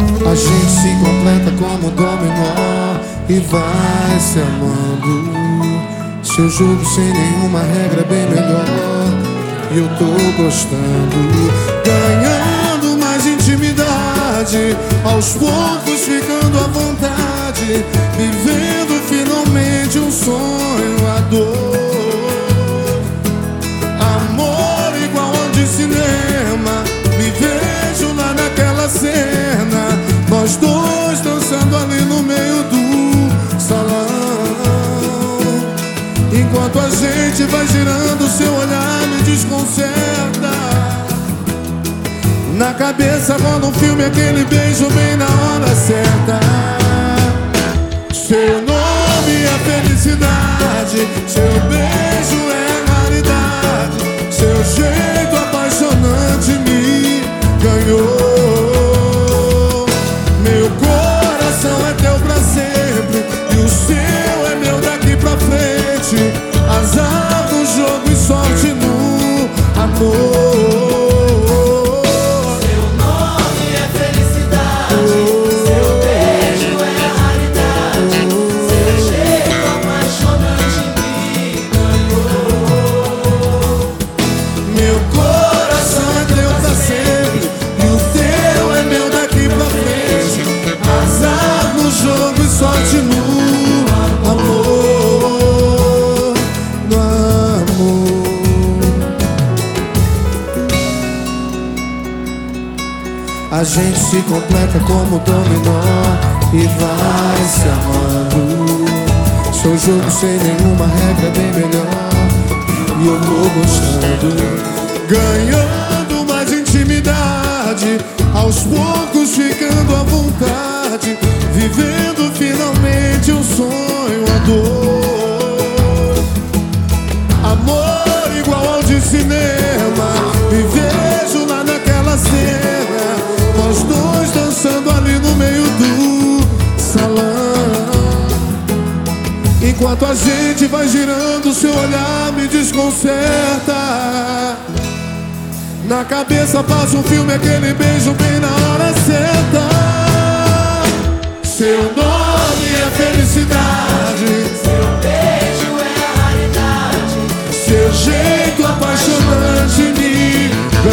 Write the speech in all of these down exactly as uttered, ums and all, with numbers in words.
A gente se completa como dominó e vai se amando. Seu jogo sem nenhuma regra é bem melhor e eu tô gostando. Ganhando mais intimidade, aos poucos ficando à vontade, vivendo finalmente um sonho, a dor. Amor igual ao de cinema, me vejo lá naquela cena, nós dois dançando ali no meio do salão. Enquanto a gente vai girando, seu olhar me desconcerta. Na cabeça rola um filme, aquele beijo bem na hora certa. Seu nome é felicidade, seu beijo é raridade, seu jeito apaixonante me ganhou. Meu coração é teu pra sempre e o seu é meu daqui pra frente. Azar no jogo e sorte no amor. Sorte no amor, no amor. A gente se completa como dominó e vai se amando. Seu jogo sem nenhuma regra é bem melhor e eu tô gostando. Ganhando mais intimidade, aos poucos ficando à vontade, vivendo finalmente um sonho, a dor. Amor igual ao de cinema, me vejo lá naquela cena, nós dois dançando ali no meio do salão. Enquanto a gente vai girando, seu olhar me desconcerta. Na cabeça passa um filme, aquele beijo bem na hora certa. Seu nome é felicidade, seu beijo é a raridade, seu jeito apaixonante me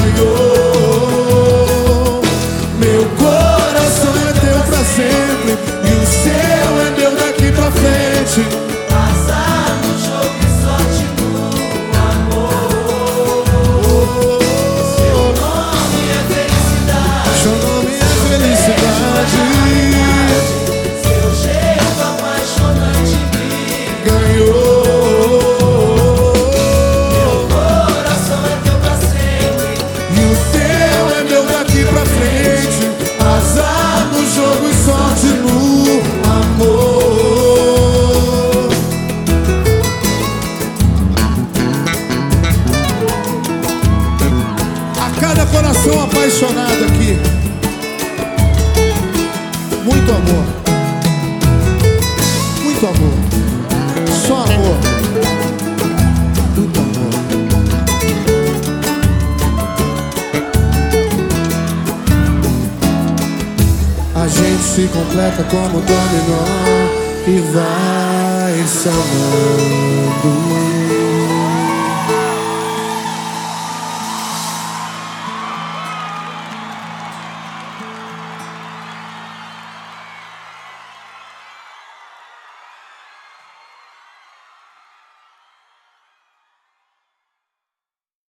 ganhou. Meu coração é teu pra sempre e o seu é meu daqui pra frente. azar no jogo e sorte no amor. Seu nome é felicidade, Seu nome é felicidade. Coração apaixonado aqui, muito amor, muito amor, só amor, muito amor. A gente se completa como dominó e vai se amando.